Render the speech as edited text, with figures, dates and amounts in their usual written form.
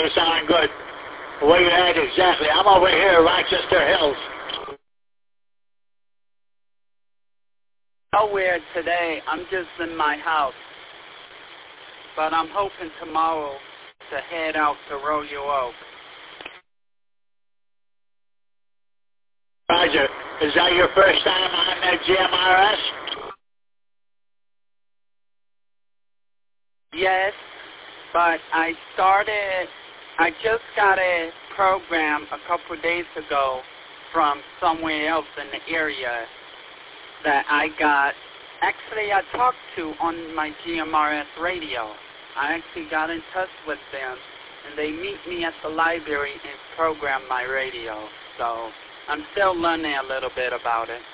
You're sounding good. Where you at exactly? I'm over here, Rochester Hills. Nowhere today. I'm just in my house. But I'm hoping tomorrow to head out to Royal Oak. Roger. Is that your first time on the GMRS? Yes, but I just got a program a couple days ago from somewhere else in the area that I talked to on my GMRS radio. I actually got in touch with them, and they meet me at the library and program my radio. So I'm still learning a little bit about it.